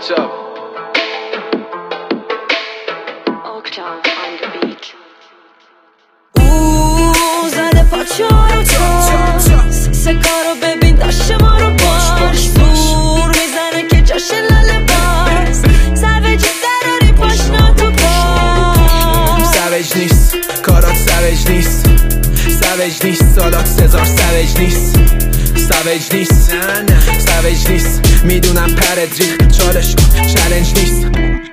Oktav on the beat. زده پاچه رو تو سکارو ببین داشت ما رو باش دور میزنه که جاش لاله باز سویجی دراری پاشنا تو کار سویج نیست کارات سویج نیست سویج نیست سالات سزار سویج نیست سویج نیست سویج نیست میدونم پرد ریخ چالش چالنج نیست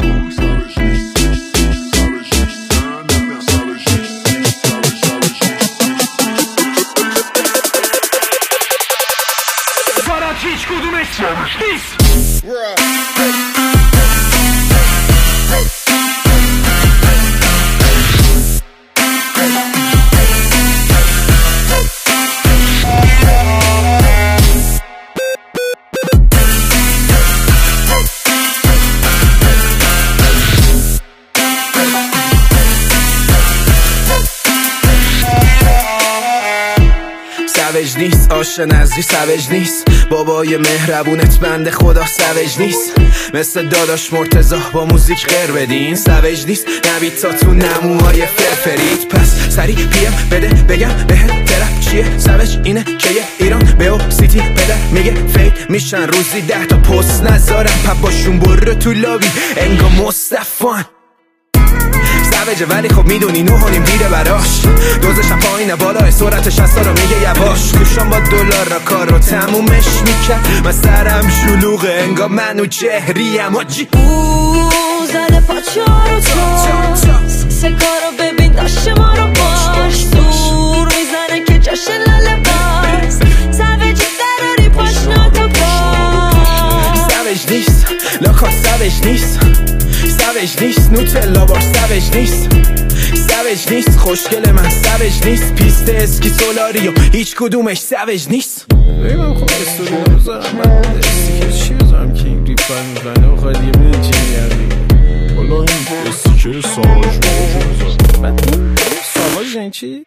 هیچ کدومش نیست. سویج نیست آش نزدی سویج نیست بابای مهربونت بنده خدا سویج نیست مثل داداش مرتضی با موزیک غیر بدین سویج نیست نوید تا تو نموهای فرفرید پس سری پیم بده بگم بهت ترپ چیه سویج اینه که یه ایران به او سیتی پدر میگه فیل میشن روزی 10 تا پست نذارم پپاشون برو تو لابی انگا مصطفان سویجه ولی خب میدونی 9.5 دیره براش دوزشم پایینه بالا سرعت 60 رو میگه یواش گوشم با دلار را کار رو تمومش میکرد من سرم شلوغه انگا منو چهریم آجی زده پاچه رو تو سکارو ببین داشت ما رو باش دور میزنه که جاش لاله باز سویجی دراری پاشنا تو کار سویج نیست لاکار سویج نیست سویج نیست نوتلا بار سویج نیست سویج نیست خوشگل من سویج نیست پیست اسکی سولاریو هیچ کدومش سویج نیست بگم خب استوری نمیذارم من استیکر چی بذارم که این ریپر میزنه و خواهد یه بینه چی میگردی والا این استیکر ساواج بذارم بعد این ساواج این چی؟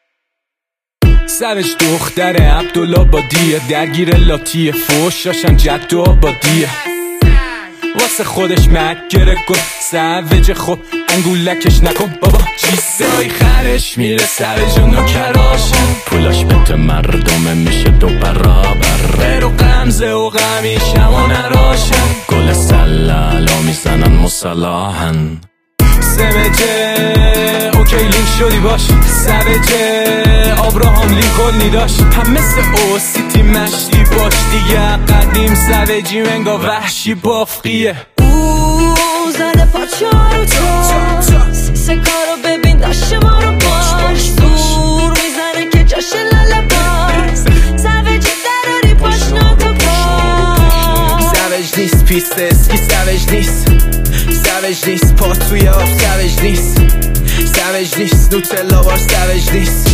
سویج دختر عبدالآبادیه درگیر لاتی فوشاشن جد و آبادیه واسه خودش مکره کن سویج خب انگولکش نکن بابا چیزای خرش میره سویج و نوکراشن پولاش بته مردمه میشه دو برابر برو غمزه و غمیشم و نراشن گل سلالا میزنن مسلاحن سویجه اوکی لینک شدی باش سویجه آبراهام لینکلنی داشت هم مثل او سیتی مشتی باش دیگه قدیم سویجی منگا وحشی بافقیه زده پاچه رو تو سکارو ببین داشت ما رو باش دور میزنه که جاش لاله باز سویجی دراری پاشنا تو کار سویج نیست پیست اسکی سویج نیست سویج نیست پا توی آب سویج نیست سویج نیست نوتلا بار سویج نیست